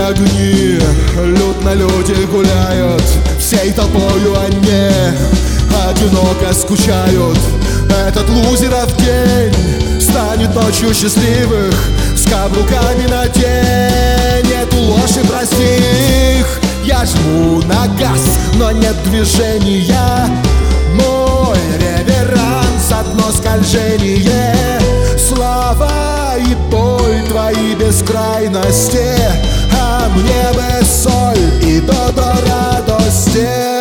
огни, людно люди гуляют, всей толпою они одиноко скучают. Этот лузеров день станет ночью счастливых, с каблуками на день. Эту ложь и прости их. Я жму на газ, но нет движения. Мой реверанс, одно скольжение. Слава и боль твои бескрайности, а мне бы соль и до радости.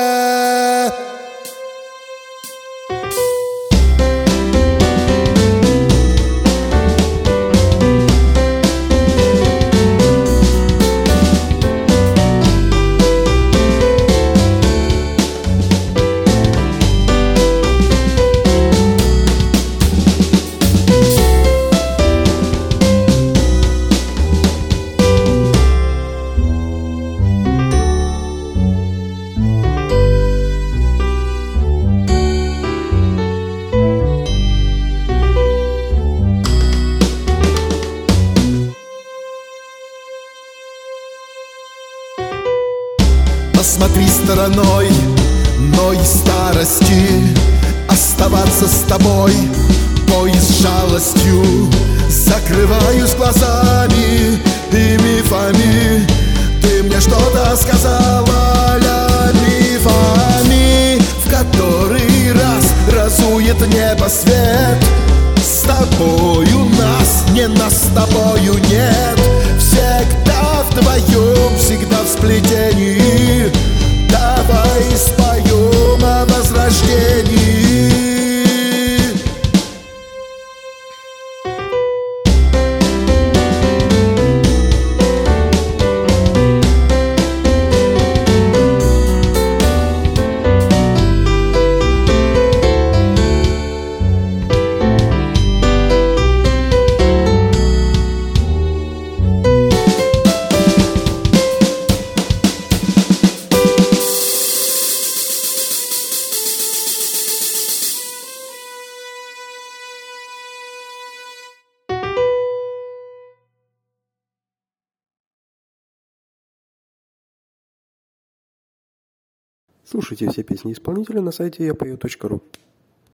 Посмотри стороной, но и старости оставаться с тобой, поезд с жалостью. Закрываюсь глазами и мифами. Ты мне что-то сказала, мифами, в который раз разует небо свет. С тобою нас, не нас с тобою нет. Всегда вдвоем, всегда в сплетении. Давай споем о возрождении. Слушайте все песни исполнителя на сайте yapeo.ru.